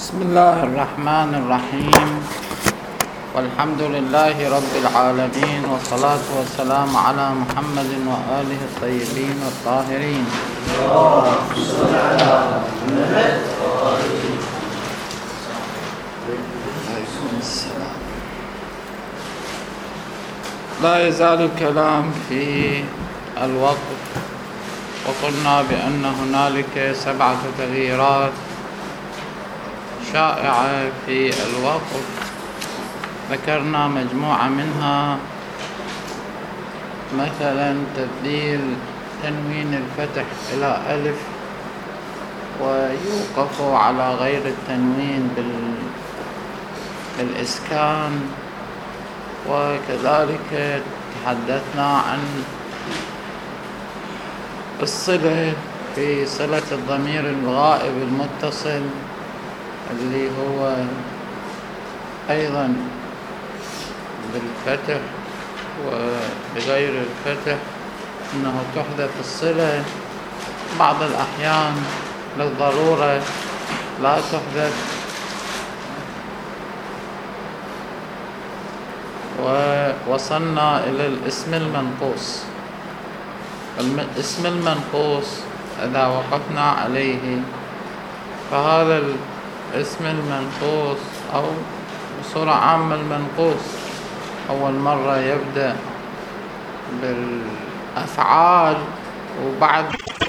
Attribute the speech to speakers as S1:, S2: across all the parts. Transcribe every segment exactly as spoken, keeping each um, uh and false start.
S1: بسم الله الرحمن الرحيم والحمد لله رب العالمين والصلاة والسلام على محمد وآله الطيبين الطاهرين. لا يزال الكلام في الوقف، وقلنا بأن هنالك سبعة تغييرات شائعة في الوقف، ذكرنا مجموعة منها، مثلا تبديل تنوين الفتح إلى ألف ويوقف على غير التنوين بالإسكان، وكذلك تحدثنا عن الصلة في صلة الضمير الغائب المتصل اللي هو أيضا بالفتح وبغير الفتح، أنه تحدث الصلة بعض الأحيان للضرورة لا تحدث. ووصلنا إلى الاسم المنقوص. الاسم المنقوص إذا وقفنا عليه فهذا الاسم المنقوص أو بصورة عامة المنقوص أول مرة يبدأ بالأفعال وبعد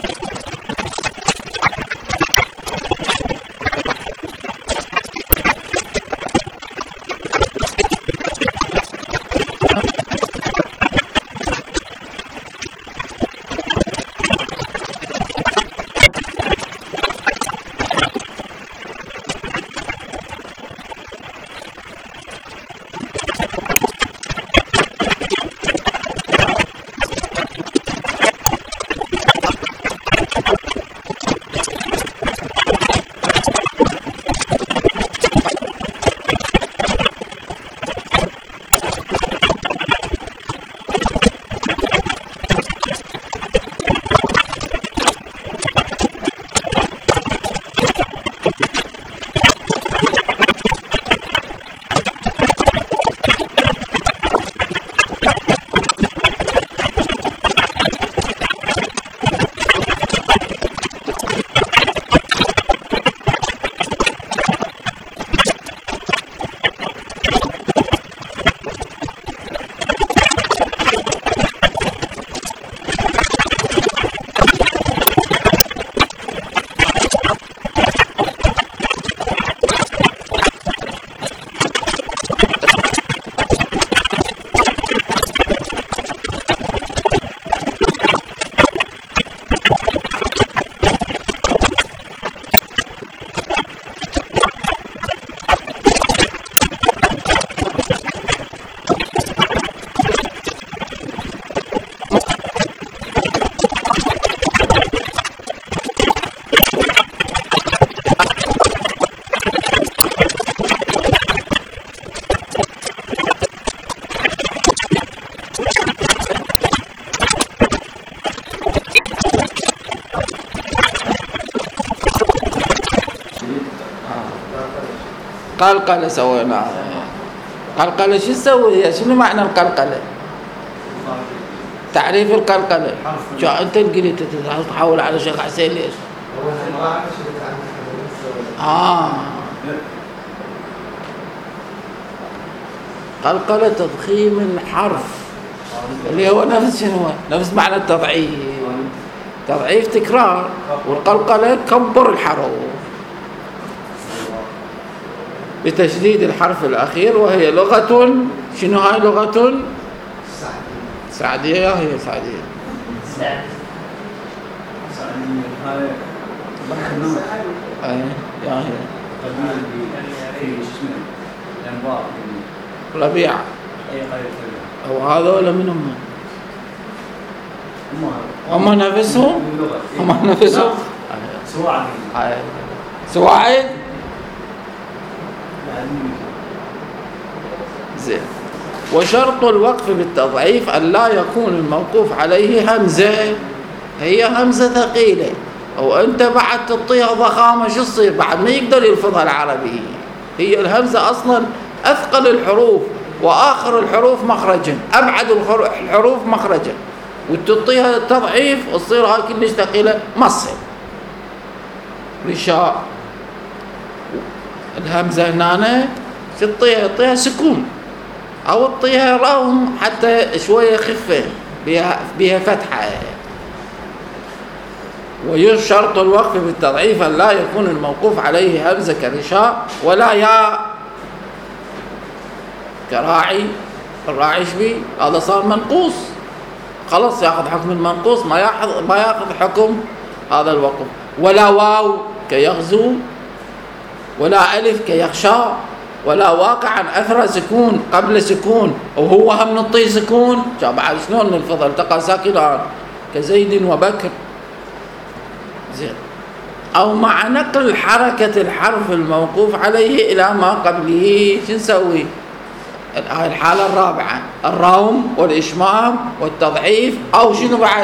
S1: قلقلة سويناها. قلقلة شو تسوي هي؟ شنو معنى القلقلة؟ تعريف القلقلة شو أنت قلت تحاول على شيخ حسين ليش؟ آه قلقلة تضخيم الحرف اللي هو نفس شنو؟ نفس معنى التضعيف. تضعيف تكرار، والقلقلة كبر الحرف بتشديد الحرف الأخير، وهي لغة شنو؟ هاي لغة سعدية. يا هي سعدية أي يا هي ربيع. أو هذول من هم؟ هم نفسهم هم نفسهم سواعد سواعد زين. وشرط الوقف بالتضعيف أن لا يكون الموقوف عليه همزة، هي همزة ثقيلة، وانت بعد تعطيها ضخامه شو تصير؟ بعد ما يقدر يلفظها العربي. هي الهمزه اصلا اثقل الحروف واخر الحروف مخرجا، ابعد الحروف مخرجا، وتعطيها تضعيف تصير هاي كلش ثقيله ما تصير. رشاء الهمزه هنا تعطيها تعطيها سكون او تعطيها روم حتى شويه خفه بها بها فتحه. ويشترط الوقف بالتضعيف أن لا يكون الموقوف عليه همزة كرشاء ولا ياء كراعي. الراعي شبي هذا صار منقوص، خلص ياخذ حكم المنقوص، ما ياخذ ما ياخذ حكم هذا الوقف. ولا واو كيغزو، ولا ألف كيخشى، ولا واقعا أثر سكون قبل سكون وهو هم نطي سكون. بعد شلون نلفظ التقى ساكنان كزيد وبكر زين. أو مع نقل حركة الحرف الموقوف عليه إلى ما قبله شو نسوي؟ هاي الحالة الرابعة، الروم والإشمام والتضعيف. أو شنو بعد؟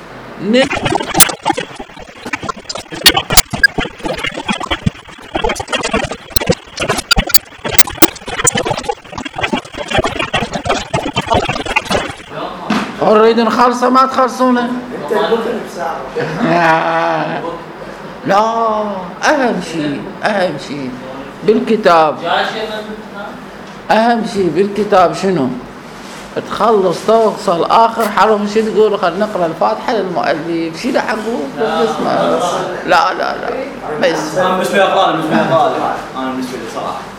S1: نريد نخلصه ما تخلصونه. لا أهم شيء أهم شيء بالكتاب أهم شيء بالكتاب شنو؟ تخلص توصل آخر حرف شو تقول؟ خلينا نقرأ الفاتحة للمؤلف شيء حقه باسمه. لا لا لا بس
S2: أنا بالنسبة لي أقرأ، بالنسبة لي أقرأ أنا بالنسبة لي صراحة